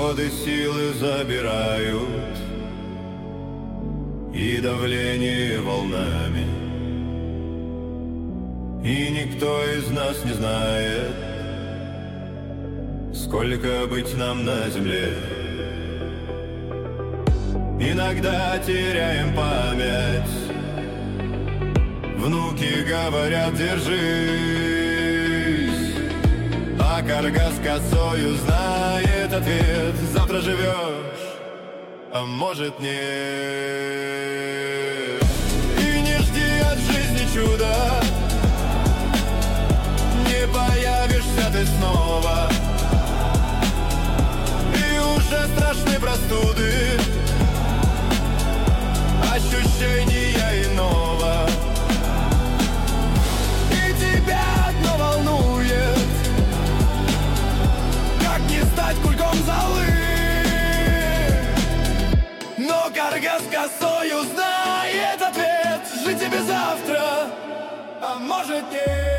Годы силы забирают, и давление волнами, и никто из нас не знает, сколько быть нам на земле. Иногда теряем память, внуки говорят: держись. А карга с косою знает ответ: завтра живешь, а может нет. И не жди от жизни чуда, не появишься ты снова. И уже страшны простуды, ощущения иного. И тебя одно волнует: как не стать кульком золы. Но карга с косою знает ответ: жить тебе завтра, а может нет.